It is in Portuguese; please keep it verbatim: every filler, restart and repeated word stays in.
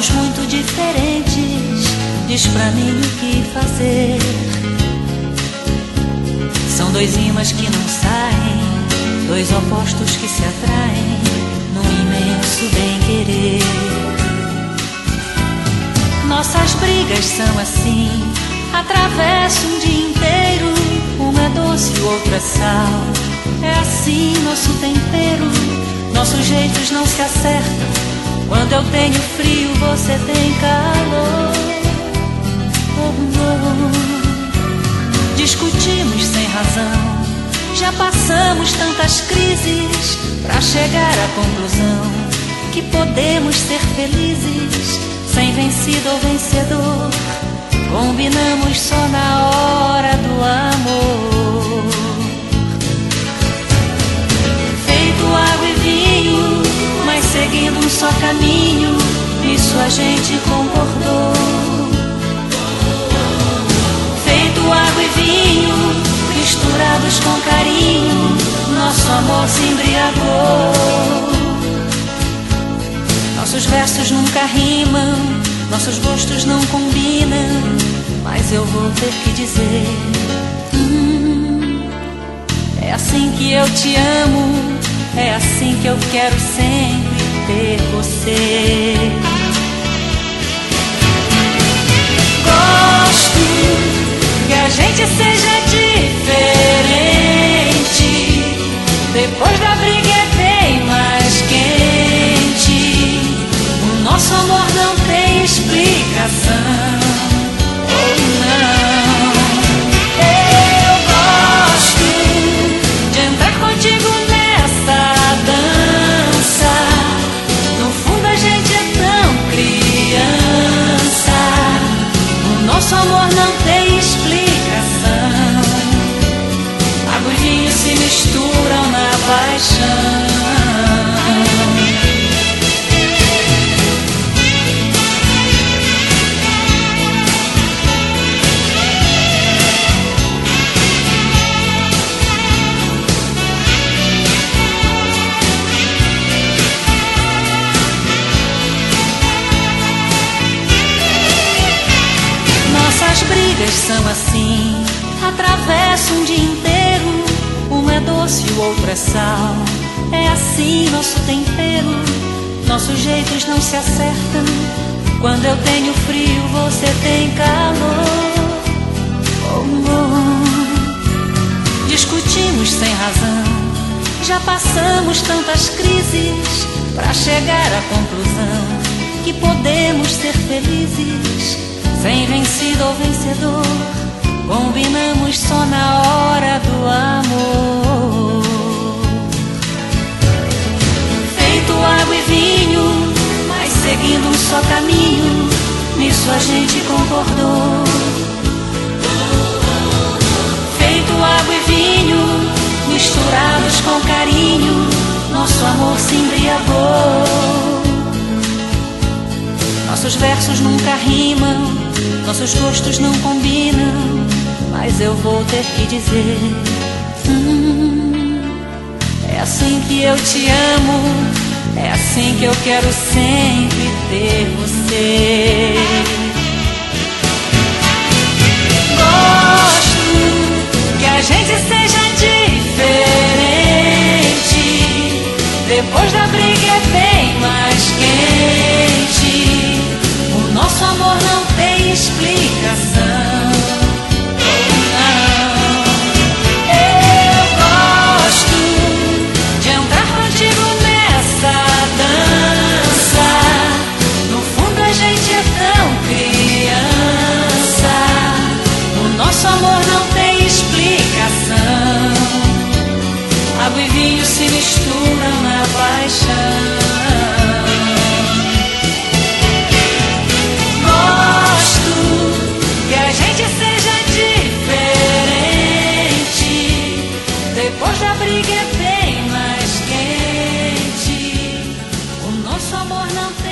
Somos muito diferentes, diz pra mim o que fazer. São dois imãs que não saem, dois opostos que se atraem num imenso bem-querer. Nossas brigas são assim, atravessa um dia inteiro. Um é doce, o outro é sal. É assim nosso tempero. Nossos jeitos não se acertam. Quando eu tenho frio, você tem calor. Oh, oh. Discutimos sem razão. Já passamos tantas crises pra chegar à conclusão que podemos ser felizes sem vencido ou vencedor. Combinamos só na hora do amor. Feito água e vinho, mas seguindo um só caminho, nisso a gente concordou. Feito água e vinho, misturados com carinho, nosso amor se embriagou. Nossos versos nunca rimam, nossos gostos não combinam, mas eu vou ter que dizer, hum, é assim que eu te amo, é assim que eu quero sempre ter você. Gosto que a gente seja diferente, depois da briga é bem mais quente. O nosso amor não tem explicação. Oh, não. Eu gosto de entrar contigo nessa dança. No fundo a gente é tão criança. O nosso amor não tem explicação. Água e vinho se misturam na paixão. As brigas são assim, atravessa um dia inteiro. Um é doce, o outro é sal. É assim nosso tempero. Nossos jeitos não se acertam. Quando eu tenho frio, você tem calor. Oh, oh. Discutimos sem razão. Já passamos tantas crises pra chegar à conclusão que podemos ser felizes sem vencido ou vencedor. Combinamos só na hora do amor. Feito água e vinho, mas seguindo um só caminho, nisso a gente concordou. Feito água e vinho, misturados com carinho, nosso amor se embriagou. Nossos versos nunca rimam, nossos gostos não combinam, mas eu vou ter que dizer, hum, é assim que eu te amo, é assim que eu quero sempre ter você. Gosto que a gente seja diferente, depois da briga é bem mais quente. O nosso amor não tem explicação. Não. Eu gosto de entrar contigo nessa dança. No fundo a gente é tão criança. O nosso amor não tem explicação. Água e vinho se misturam na paixão. Depois da briga é bem mais quente. O nosso amor não tem